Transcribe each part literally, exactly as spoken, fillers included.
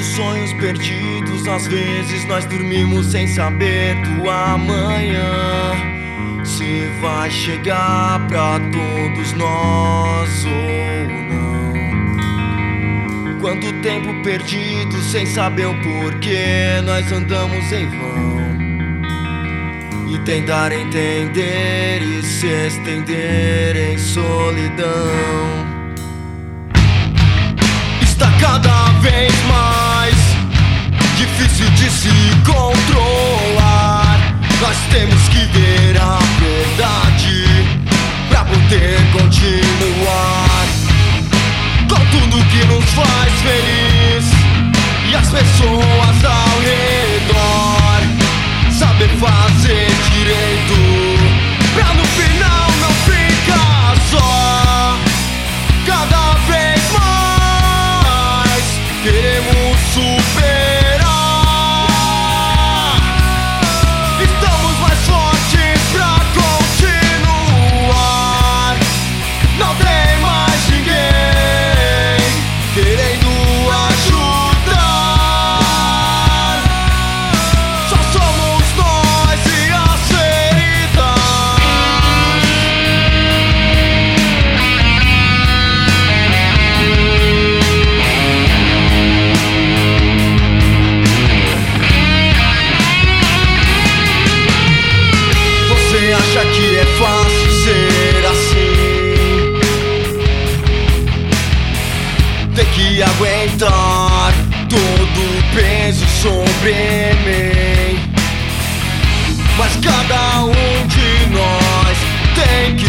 sonhos perdidos, às vezes nós dormimos sem saber do amanhã, se vai chegar pra todos nós ou não. Quanto tempo perdido sem saber o porquê nós andamos em vão, e tentar entender e se estender em solidão. Está cada vez mais difícil de se controlar. Nós temos que ver a verdade pra poder continuar com tudo que nos faz feliz e as pessoas ao redor. Saber fazer direito pra no final não ficar só. Cada vez mais queremos superar. Estamos mais fortes pra continuar. Não tem mais ninguém querendo ajudar. Só somos nós e as feridas. Você acha que é fácil ser assim? Ter que aguentar todo o peso sobre mim. Mas cada um de nós tem que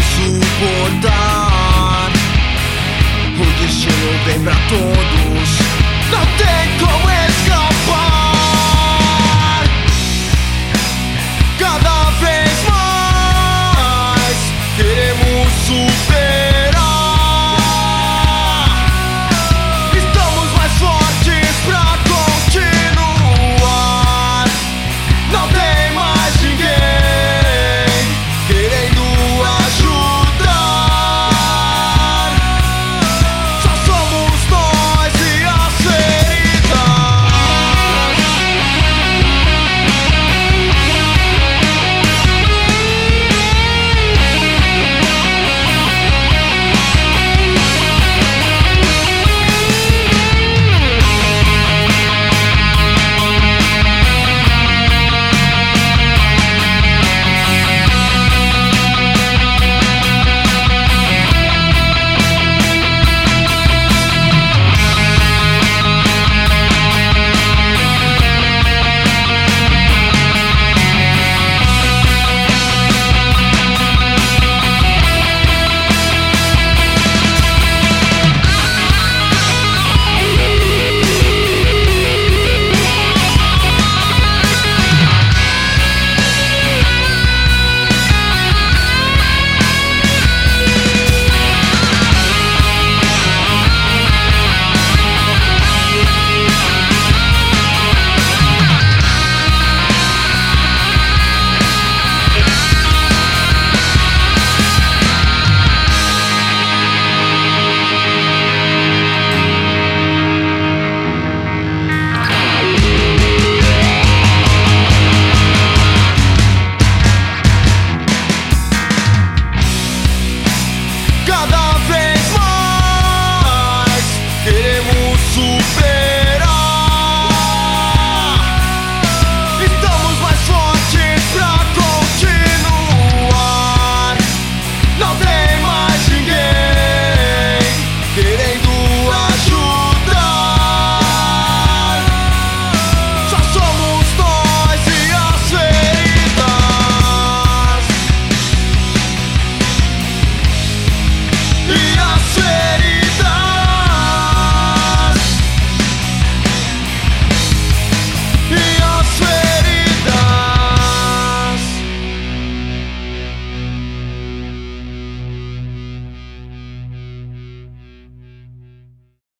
suportar. O destino vem pra todos, não tem